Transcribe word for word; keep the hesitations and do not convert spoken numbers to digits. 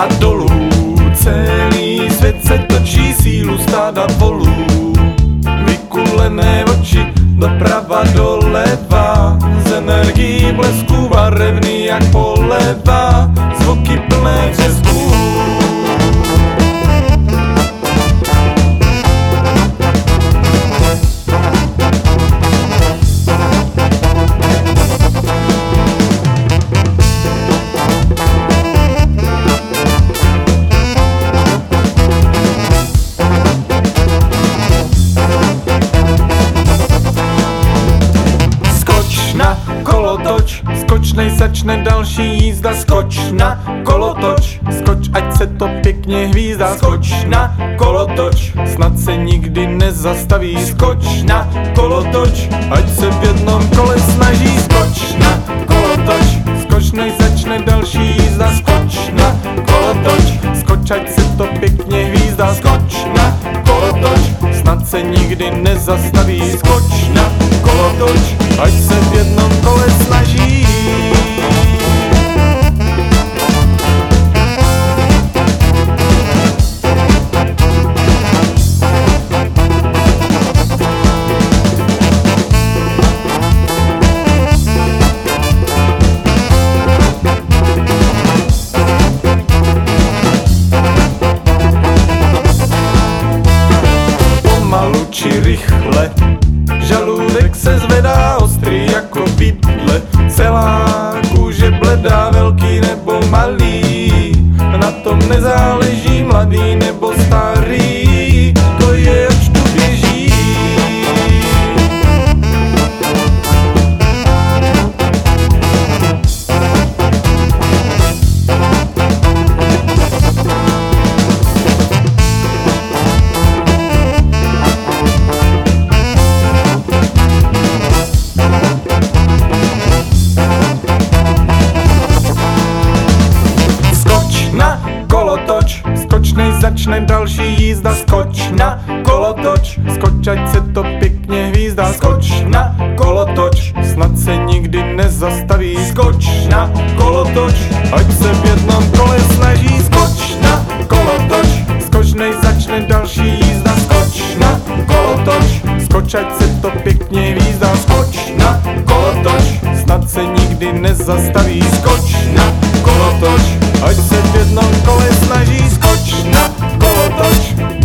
a dolů. Celý svět se točí, sílu stáda volů. Vykulené oči doprava doleva, z energií blesku barevný jak poleva, zvuky plné březků. Kolotoč, skočnej začne další jízda, skoč na kolotoč, skoč ať se to pěkně hvízdá, skoč na kolotoč, snad se nikdy nezastaví, skoč na kolotoč, ať se v jednom kole snaží, skoč na kolotoč, skočnej začne další jízda, skoč na kolotoč, skoč ať se to pěkně hvízdá, skoč na kolotoč, snad se nikdy nezastaví, skoč na kolotoč, ať se v jednom kole snaží. Pomalu či rychle, žaludek se zvedá ostrý jako vidle, celá kůže bledá, velký nebo malý, na tom nezáleží mladý nebo starý, to je ač tu běží. Kolotoč, skočnej začne další jízda, skoč na kolotoč, skoč ať se to pěkně hvízdá, skoč na kolotoč, snad se nikdy nezastaví, skoč na kolotoč, ať se v jednom kole snaží, skoč na kolotoč, skočnej začne další jízda, skoč na kolotoč, skoč ať se to pěkně hvízdá, skoč na kolotoč, snad se nikdy nezastaví, skoč na kolotoč, ať se v jednom kole snaží, skoč na kolotoč.